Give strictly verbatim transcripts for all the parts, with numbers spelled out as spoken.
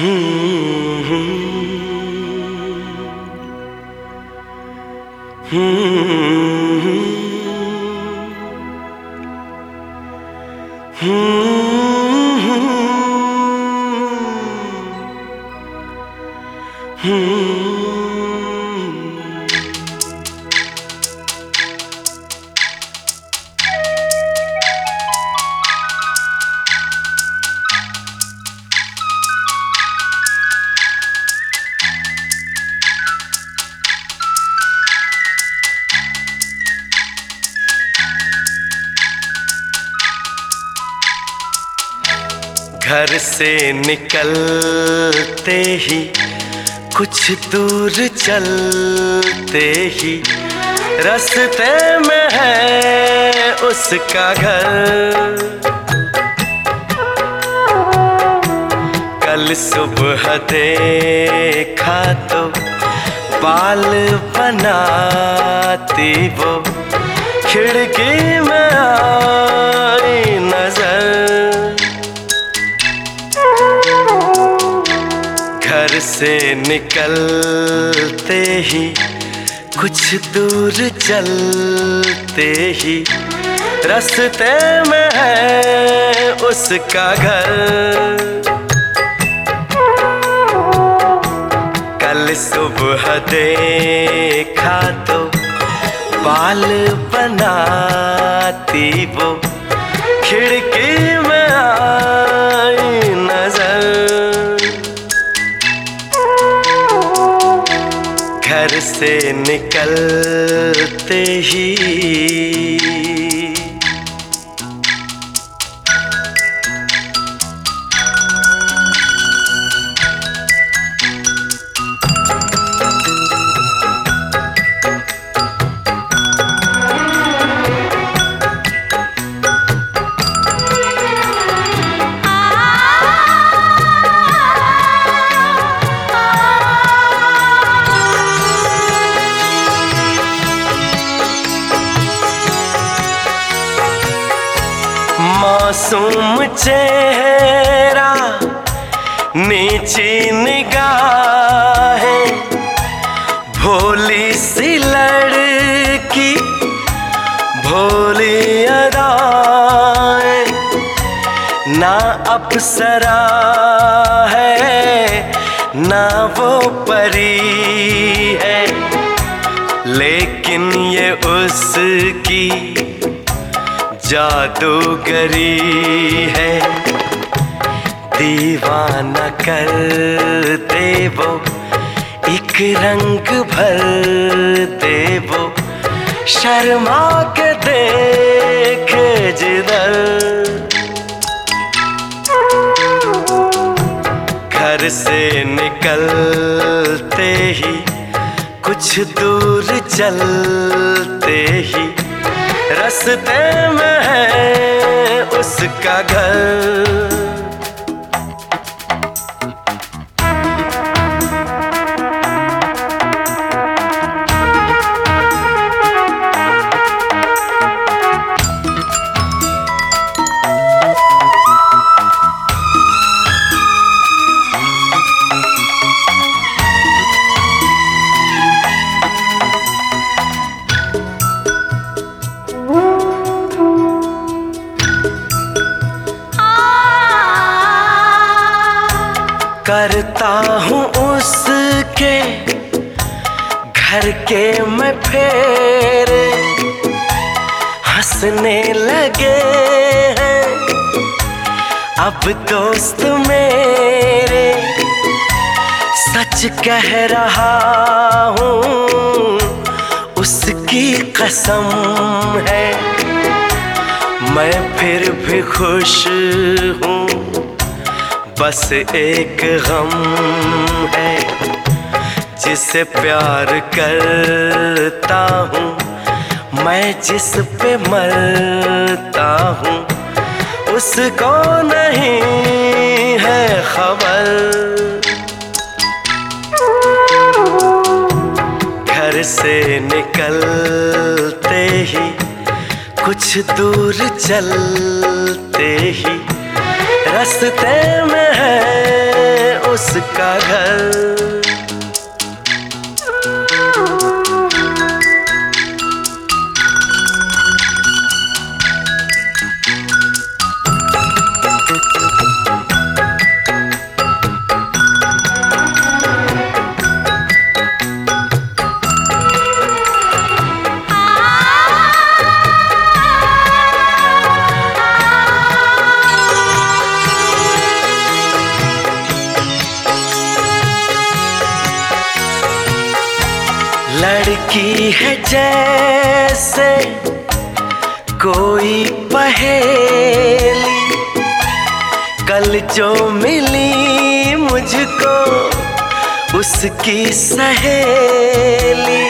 हम्म हम्म घर से निकलते ही कुछ दूर चलते ही रास्ते में है उसका घर। कल सुबह देखा तो बाल बनाती वो खिड़की में आई नजर। घर से निकलते ही कुछ दूर चलते ही रास्ते में है उसका घर। कल सुबह देखा तो बाल बनाती वो खिड़की में आई नजर। घर से निकलते ही मासूम चेहरा नीची निगाहें भोली सी लड़की भोली अदाएं। ना अप्सरा है ना वो परी है लेकिन ये उसकी जादूगरी है। दीवाना कर दे वो एक रंग भर दे वो शर्मा के देख जिधर। घर से निकलते ही कुछ दूर चलते ही रास्ते में है उसका घर। करता हूँ उसके घर के मैं फेरे हंसने लगे हैं अब दोस्त मेरे। सच कह रहा हूँ उसकी कसम है मैं फिर भी खुश हूँ। बस एक गम है जिसे प्यार करता हूँ मैं जिस पे मरता हूँ उसको नहीं है खबर। घर से निकलते ही कुछ दूर चलते ही रास्ते में है उसका घर। लड़की है जैसे कोई पहेली, कल जो मिली मुझको उसकी सहेली।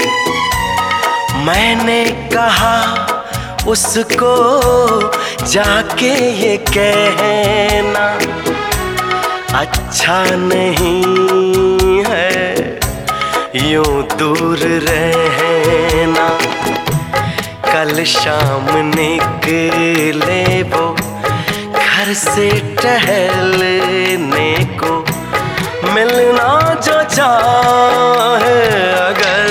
मैंने कहा उसको जाके ये कहना अच्छा नहीं है यूं दूर रहना। कल शाम निकले वो घर से टहलने को, मिलना जो चाहे अगर।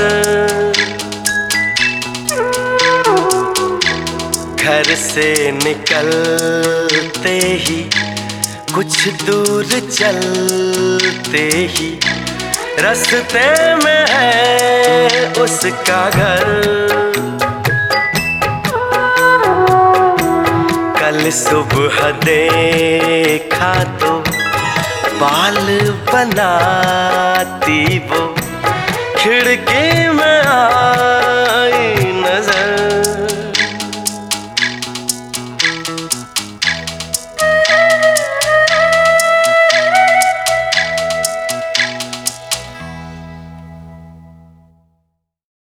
घर से निकलते ही कुछ दूर चलते ही रास्ते में है उसका घर। कल सुबह देखा तो बाल बनाती वो खिड़की में आ